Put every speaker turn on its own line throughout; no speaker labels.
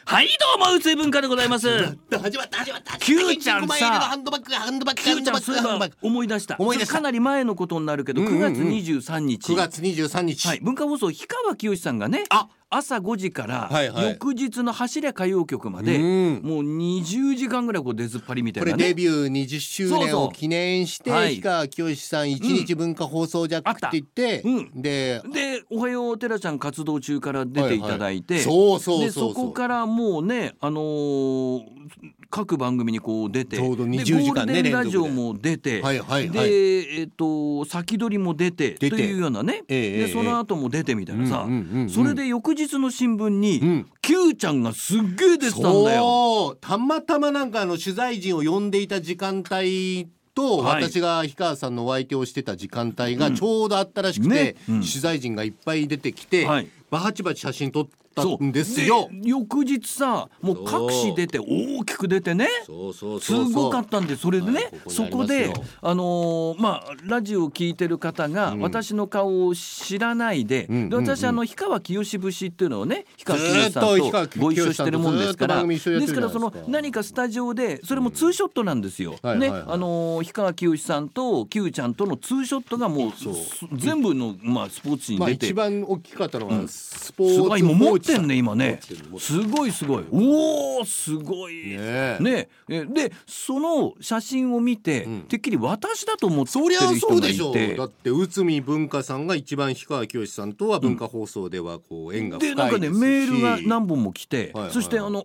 はいどうも宇宙文化でございます。
始まった
Q ちゃんさ
ハンドバッグ
Q ちゃんそういえば思い出したかなり前のことになるけど、9月23日
9月23日、
はい、文化放送氷川きよしさんがね、朝5時から翌日の走れ歌謡曲まで、もう20時間ぐらいこう出ずっぱりみたいなね。
これデビュー20周年を記念して氷川きよしさん1日文化放送ジャックって言って、で
おはようテラちゃん活動中から出ていただいて、
そ
こからもうね、各番組にこう出て、
ちょうど20時間ね
ゴールデンラジオも出て、で先取りも出てというようなね、でその後も出てみたいなさ、それで翌日の新聞に Q ちゃんがすっげえ出てたんだよ。
たまたまなんか取材陣を呼んでいた時間帯と、私が氷川さんのお相手をしてた時間帯がちょうどあったらしくて、取材陣がいっぱい出てきて、バチバチ写真撮ったんですよ。
翌日さ、もう各紙出て大きく出てね、すごかったんで、それでね、そこでラジオを聞いてる方が私の顔を知らないで、私氷川きよし節っていうのをね、氷川きよしさんとご一緒してるもんですから、ですからその何かスタジオでそれもツーショットなんですよね。氷川きよしさんと Q ちゃんとのツーショットがもう全部のスポーツに出て、
一番大きかったのはスポーツ、
今持ってんね、今ね、すごいおーすごいね。でその写真を見て、てっきり私だと思ってる人がいて、
だって内海文化さんが一番氷川きよしさんとは文化放送ではこう縁が深いですし、
でなんかねメールが何本も来て、そしてね、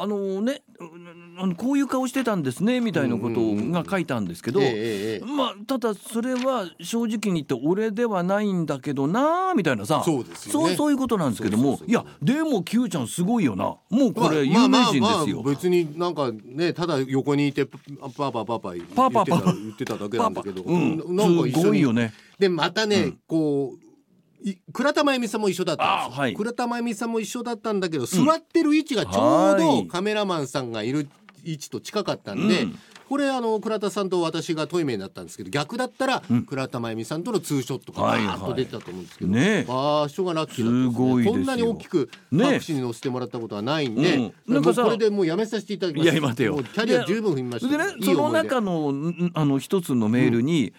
こういう顔してたんですねみたいなことが書いたんですけど、ただそれは正直に言って俺ではないんだけどなみたいなさ、そういうことなんですけども、いやでも Q ちゃんすごいよな、もうこれ有名人ですよ。
別になんかね、ただ横にいてパパ言ってただけなんだけど、なんか一緒に
すごいよね。
でまたね、こう倉田真由美さんも一緒だったんですよ。倉田真由美さんも一緒だったんだけど、座ってる位置がちょうどカメラマンさんがいる位置と近かったんで、これ倉田さんと私がトイメになったんですけど、逆だったら倉田真由美さんとのツーショットがバーッと出てたと思うんですけど、場所がラッキーだったんですね。こんなに大きく各紙に載せてもらったことはないんで、なんかこれでもうやめさせていただきます。
いや待てよ、
もうキャリア十分踏みました。
でね、その中の一つのメールに、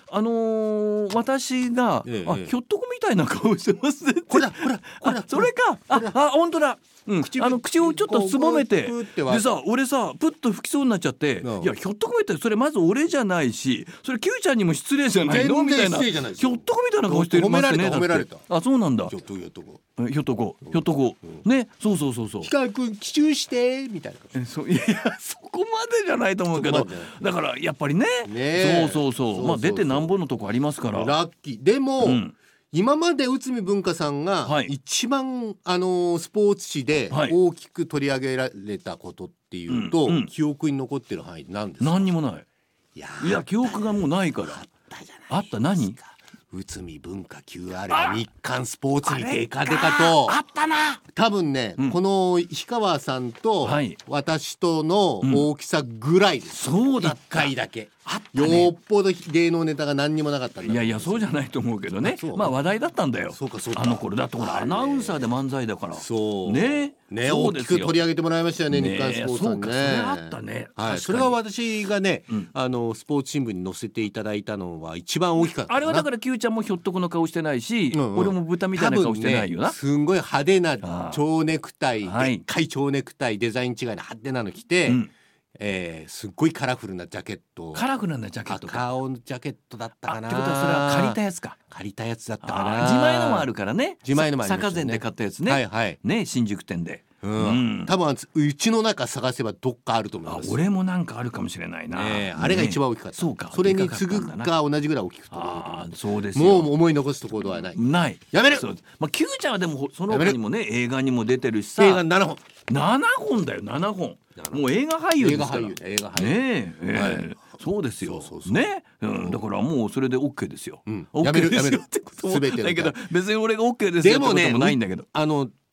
私が、ひょっとこみたいな顔してますねって、
ほら
それか、本当だ、口をちょっとすぼめて、でさ、俺さプッと吹きそうになっちゃって、いやひょっとこみたい、それまず俺じゃないし、それ Q ちゃんにも失礼じゃないのみたいな、ひょっとこみたいな顔してるますね。
褒められた。
そうなんだ。
ひょっとこ
ね、そう氷
川君奇襲してみたいな。
いやそこまでじゃないと思うけど、だからやっぱりね、そう出てなんぼのとこありますから
ラッキー。でも、今まで内海文化さんが一番、スポーツ紙で大きく取り上げられたことっていうと、記憶に残ってる範囲なんですか？
何にもない。いや記憶がもうないから。あった何？
内海文化 QR が日刊スポーツにデカデカと
あったな。
多分ね、この氷川さんと私との大きさぐらいです。
そうだった。
1回だけ。
よ
っぽど芸能ネタが何にもなかったんだ。
いやそうじゃないと思うけどね。話題だったんだよ。あの頃だってアナウンサーで漫才だから。ね
大きく取り上げてもらいましたよね、日刊スポーツさんね。
それあったね。
それは私がね、スポーツ新聞に載せていただいたのは一番大きかった。
あれはだから Q ちゃんもひょっとこの顔してないし、俺も豚みたいな顔してないよな。
すんごい派手な蝶ネクタイ、でっかい蝶ネクタイ、デザイン違いの派手なの着て、すっごいカラフルなジャケット、赤青のジャケットだったかな。
ってことはそれは借りたやつか。
借りたやつだったかな。
自前のもあるからね。
坂
膳で買ったやつね。ね、新宿店で。
多分うちの中探せばどっかあると思います。
俺もなんかあるかもしれないな。
あれが一番大きかった。それに次ぐか同じぐらい大きくて、
そうですよ。
もう思い残すところはない。やめる。
Q ちゃんはでもその他にもね、映画にも出てるしさ。
映画7本
だよ。7本。もう映画俳優ですから。
映画俳
優。そうですよ。ね、だからもうそれで OK ですよ。
やめるってこと
だけど別に俺が OK ですよってこともないんだけど。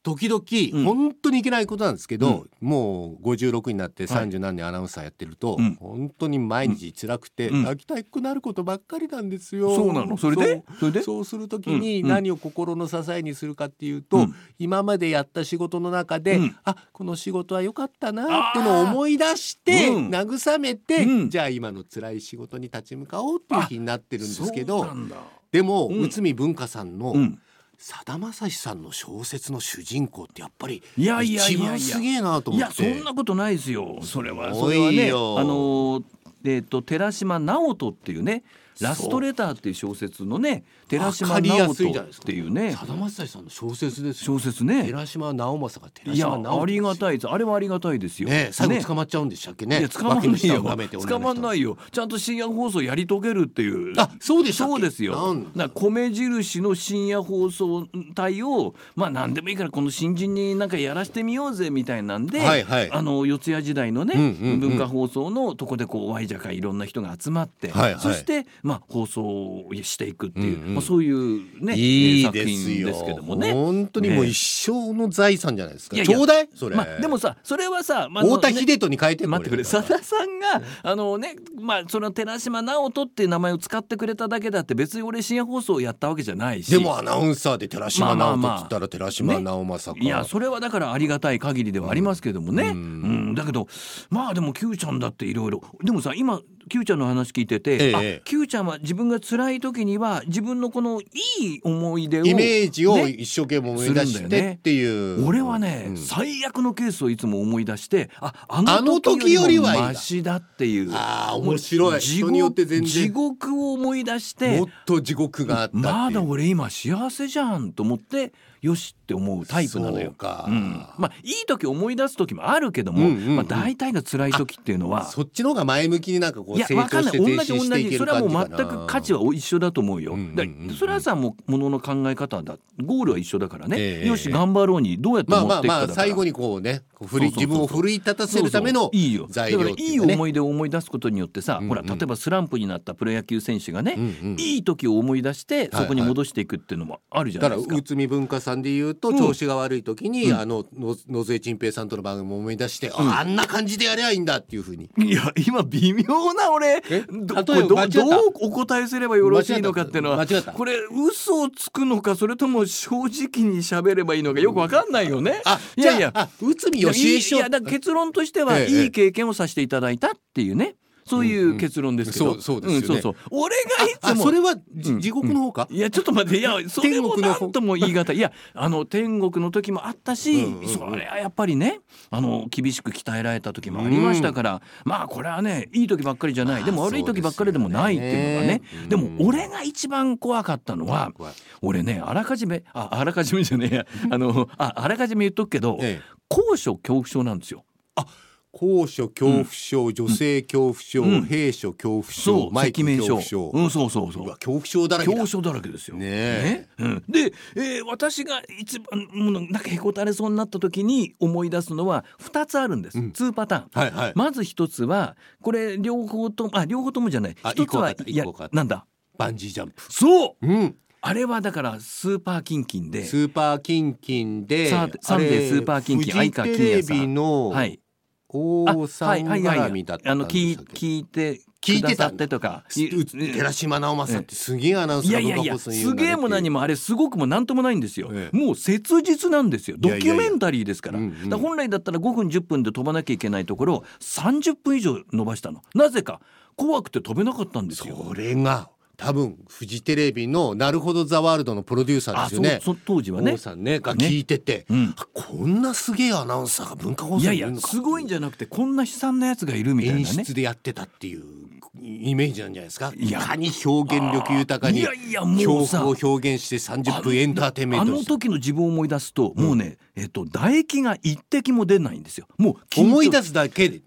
時々、本当にいけないことなんですけど、もう56になって30何年アナウンサーやってると、本当に毎日辛くて、泣きたくなることばっかりなんですよ。
そうなの。それで
そうする時に何を心の支えにするかっていうと、今までやった仕事の中で、この仕事は良かったなってのを思い出して、慰めて、じゃあ今の辛い仕事に立ち向かおうっていう気になってるんですけど、でも内海文化さんの、さだまさしさんの小説の主人公ってやっぱり一番すげえなと思って。
いやそんなことないですよ。それはね、寺島直人っていうね、ラストレターっていう小説のね、寺島直人っていうね、
さだまさしさんの小説ですよ。
小説ね。
寺島直政が寺島直人。
いやありがたいです。あれはありがたいですよ。
最後捕まっちゃうんでしたっけね。
いや捕まんないよ。捕まんないよ。ちゃんと深夜放送やり遂げるっていう。
そうでしたっけ。
そうですよ。米印の深夜放送帯を何でもいいからこの新人になんかやらしてみようぜみたいなんで、四谷時代のね、文化放送のとこでこうワイジャカいろんな人が集まって、そして放送をしていくっていう、そういうね作品ですけどもね。
本当にもう一生の財産じゃないですか。ちょうだいそれ。
でもさ、それはさ、
太田秀人に変えて
待ってくれ。さださんがその寺島直人っていう名前を使ってくれただけだって、別に俺深夜放送をやったわけじゃないし。
でもアナウンサーで寺島直人って言ったら寺島直政か。
いやそれはだからありがたい限りではありますけどもね。だけどでも Q ちゃんだっていろいろ。でもさ、今 Q ちゃんの話聞いてて、Q ちゃんは自分が辛い時には自分のこのいい思い出を、
イメージを一生懸命思い出してっていう。
俺はね、最悪のケースをいつも思い出して、あの時よりもマシだっていう。
面白い。人によって全然
地獄を思い出して、
もっと地獄があったっていう。
まだ俺今幸せじゃんと思ってよしって思うタイプなのよ。いい時思い出す時もあるけども、大体が辛い時っていうのは
そっちの方が前向きになんかこう成長して前進していける感じかな。
それはもう全く価値は一緒だと思うよ。それはさ、もうものの考え方だ、ゴールは一緒だからね。よし頑張ろうにどうやって持っていくかだから。
最後にこうね、自分を奮い立たせるための材料っていうかね。
いい思い出を思い出すことによってさ、ほら例えばスランプになったプロ野球選手がね、いい時を思い出してそこに戻していくっていうのもあるじゃないですか。
だから内海文化さんで言うと、調子が悪い時に野添陳平さんとの番組も思い出して、あんな感じでやりゃいいんだっていうふうに。
いや今微妙な俺どうお答えすればよろしいのかっていうのは、これ嘘をつくのかそれとも正直に喋ればいいのかよくわかんないよね。
いやいや内海義恵師匠、
だから結論としてはいい経験をさせていただいたっていうね、そういう結論ですけど。
そうですよね。
俺がいつも
それは地獄の方か。
いやちょっと待って、いやそれもなんとも言い難い。いや天国の時もあったし、それはやっぱりね厳しく鍛えられた時もありましたから、これはねいい時ばっかりじゃない、でも悪い時ばっかりでもないっていうのがね。でも俺が一番怖かったのは、俺ねあらかじめじゃねえやあらかじめ言っとくけど、高所恐怖症なんですよ。
高所恐怖症、女性恐怖症、兵所恐怖症、マイク恐怖症。
そう
恐怖症だらけだ。
恐怖症だらけですよ。で、私が一番なんかへこたれそうになった時に思い出すのは2つあるんです。2パターン。まず1つはこれ両方ともじゃない。1つはなんだ。
バンジージャンプ。
そう。あれはだからスーパーキンキンで。
スーパーキンキンで。
サンデースーパーキンキン。
フジテレビの。王さん絡みだったんですけど、
聞いてくださってとか、
寺島直政ってすげえアナウンサーが文化放送に言うんだねっていう。
すげえも何もあれすごくもなんともないんですよ。もう切実なんですよ。ドキュメンタリーですから。本来だったら5分10分で飛ばなきゃいけないところを30分以上伸ばしたの。なぜか怖くて飛べなかったんですよ。
それが多分フジテレビのなるほどザワールドのプロデューサーですよね。
当時はね。
王さんねが聞いてて、こんなすげえアナウンサーが文化放送にいるのか。
すごいんじゃなくてこんな悲惨なやつがいるみたいなね。
演出でやってたっていうイメージなんじゃないですか。いかに表現力豊かに恐怖を表現して30分エンターテインメント。
時の自分を思い出すともうね、唾液が一滴も出ないんですよ。もう
思い出すだけで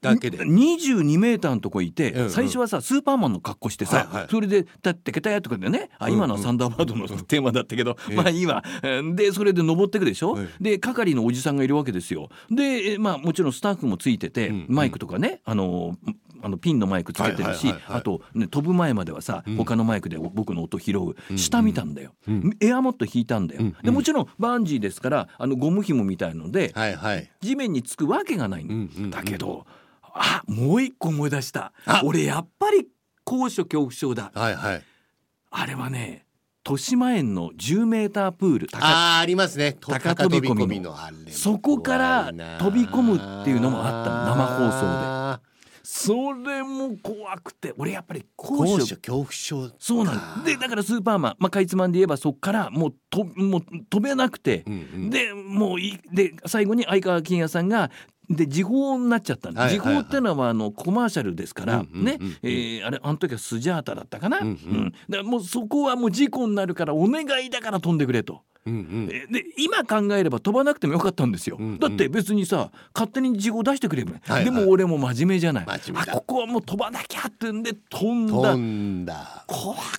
22メーターのとこいて、最初はさスーパーマンの格好してさ、それで立ってけたやとかでね、今のはサンダーバードのテーマだったけど、いいわ。でそれで登ってくでしょ。で係のおじさんがいるわけですよ。でもちろんスタッフもついてて、マイクとかねピンのマイクつけてるし、あと、ね、飛ぶ前まではさ、他のマイクで僕の音拾う、下見たんだよ、エアモット引いたんだよ、でもちろんバンジーですからゴム紐みたいので、地面につくわけがないんだけど、もう一個思い出した。俺やっぱり高所恐怖症だ。あれはね、豊島園の10メータープール、
ありますね、
高飛び込みのそこから飛び込むっていうのもあったの、生放送で。それも怖くて、俺やっぱり高所
恐怖症。
そうなんで、だからスーパーマン、かいつまんで言えばそっからもう飛べなくて、でもうで最後に相川金也さんがで時報になっちゃったんで、時報ってのはコマーシャルですからね、あの時はスジャータだったかな、だからもうそこはもう事故になるからお願いだから飛んでくれと。で今考えれば飛ばなくてもよかったんですよ、だって別にさ勝手に事故出してくれる、でも俺も真面目じゃない、ここはもう飛ばなきゃってんで飛んだ。怖かった。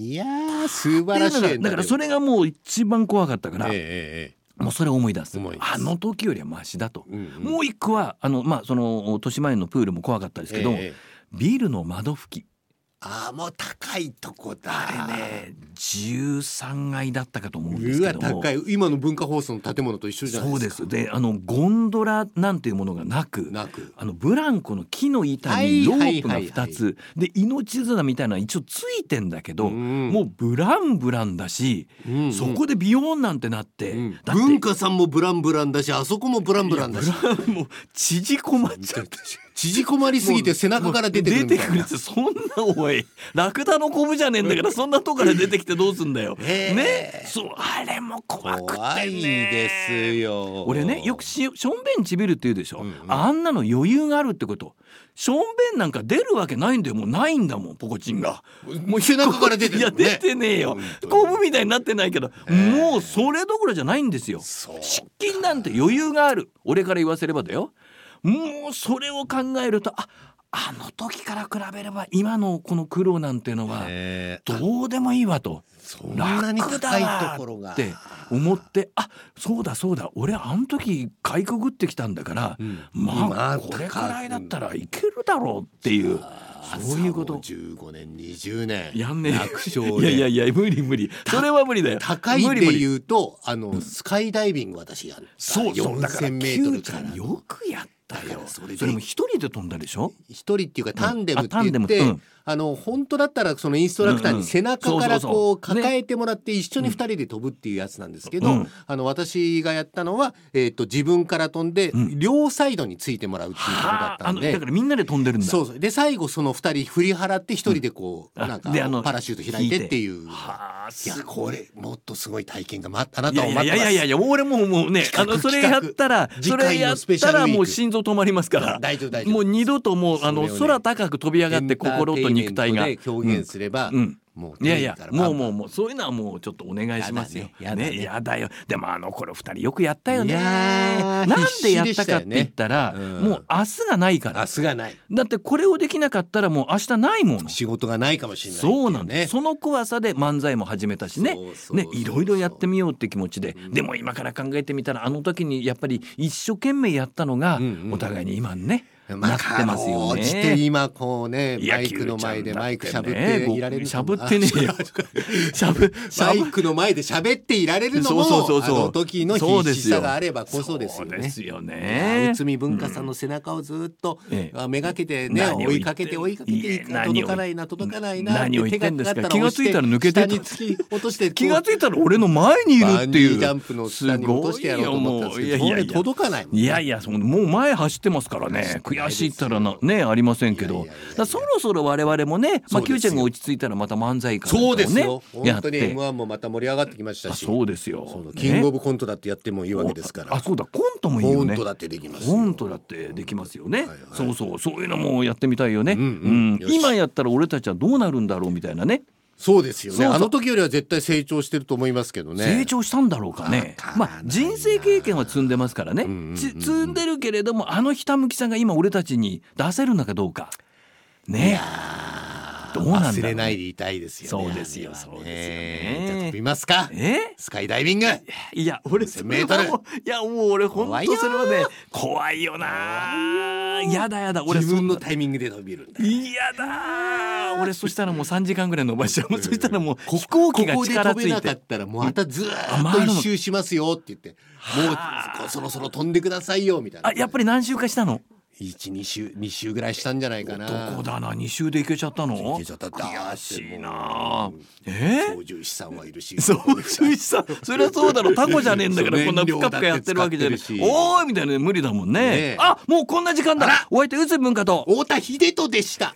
いやー素晴らしい。
だからそれがもう一番怖かったから、もうそれを思い出す。あの時よりはマシだと。もう一個はその豊島園のプールも怖かったですけど、ビルの窓拭き。
もう高いとこだ。
あれね13階だったかと思うんですけども、
高い、今の文化放送の建物と一緒じゃないですか。
そうです。でゴンドラなんていうものがなくブランコの木の板にロープが2つ、で命綱みたいなの一応ついてんだけど、もうブランブランだし、そこでビヨーンなんてなって、
だって文化さんもブランブランだし、あそこもブランブランだし、
もう縮こまっちゃったし、
縮こまりすぎて背中から出てくるみたいな。
そんなおいラクダのコブじゃねえんだから、そんなとこから出てきてどうすんだよ、ね。そうあれも怖くてね。
怖いですよ。
俺ねよくしょんべんちびるって言うでしょ、あんなの余裕があるってこと。しょんべんなんか出るわけないんだよ、もうないんだもん、ポコチンが
もう背中から出てる、
いや出てねえよ、コブみたいになってないけど、もうそれどころじゃないんですよ。湿気なんて余裕がある。俺から言わせればだよ。もうそれを考えるとあの時から比べれば今のこの苦労なんてのはどうでもいいわと、
そんなに高いところが
って思って、そうだ俺あの時かいくぐってきたんだから、これくらいだったらいけるだろうっていう、そういうこと。
15年20年
やんねえ。
楽勝で
いや無理それは無理だよ。
高いで言うとスカイダイビング私やった。4000メートルから
よくやったよ。それも一人で飛んだでしょ。
一人っていうかタンデムって言って、本当だったらそのインストラクターに背中からこう抱えてもらって一緒に2人で飛ぶっていうやつなんですけど、私がやったのは自分から飛んで両サイドについてもらうっていうことだったんで、
だからみんなで飛んでるんだ。
そうで最後その2人振り払って1人でこうなんかパラシュート開いてっていう。いやこれもっとすごい体験があなたを待ってます。
いや俺もうねそれやったらもう心臓止まりますから、
大丈夫
もう二度ともう空高く飛び上がって心と肉体が
表現すれば、もう
いやもうそういうのはもうちょっとお願いしますよ。やだよ。でも頃2人よくやったよね。なんでやったかって言ったら、もう明日がないから。
明日がない。
だってこれをできなかったらもう明日ないもん。
仕事がないかもしれない。
そうなんです。その怖さで漫才も始めたしね。いろいろやってみようって気持ちで。でも今から考えてみたらあの時にやっぱり一生懸命やったのがお互いに今ね。なってますよね。
落ちて今こうねマイクの前でマイクしゃぶっていられる。
しゃぶってねえよ。
マイクの前でしゃべっていられるのもあの時の必死さがあればこそですよね。
そうですよね。
内海文化さんの背中をずっとめがけてね追いかけて届かないな
何を言ってんですか。気がついたら抜けて
下に突き落として
気がついたら俺の前にいるっていう。
ジャンプの下に落としてやろうと思ったんですけどそれ届かない。
いやもう前走ってますからね。悔しいったらねありませんけど、そろそろ我々もね、Q ちゃんが落ち着いたらまた漫才から
そうですよ。本当に M1 もまた盛り上がってきましたし、
そうですよ。
キングオブコントだってやってもいいわけですから。
そうだコントもいいよね。
コントだってできます。
コントだってできますよね。そういうのもやってみたいよね。今やったら俺たちはどうなるんだろうみたいなね。
そうですよね。あの時よりは絶対成長してると思いますけどね。
成長したんだろうかね。人生経験は積んでますからね。積んでるけれどもひたむきさが今俺たちに出せるのかどうかね。 どうなんだろう。
忘れないでいたいですよね。
そうですよ、そうですよ
じゃあ
ね。
飛びますか。スカイダイビング。
いや俺それはもういやもう俺本当それはね怖いよな。やだやだ俺
自分のタイミングで飛びるんだ。
いやだ俺そしたらもう3時間ぐらい伸ばしちゃう。そしたらもう飛行機が力ついて
ここで飛べなかったらもうまたずーっと一周しますよって言って、もうそろそろ飛んでくださいよみたいな。
やっぱり何周かしたの
2週ぐらいしたんじゃないかな。
男だな。2周で行けちゃったの。
行けちゃったって。
悔しいな。
操縦士さんはいるし。
操縦士さんそりゃそうだろ。タコじゃねえんだからこんなプカプカやってるわけじゃない。おーいみたいな無理だもんね。あもうこんな時間だ。お相手宇津文化と
太田秀人でした。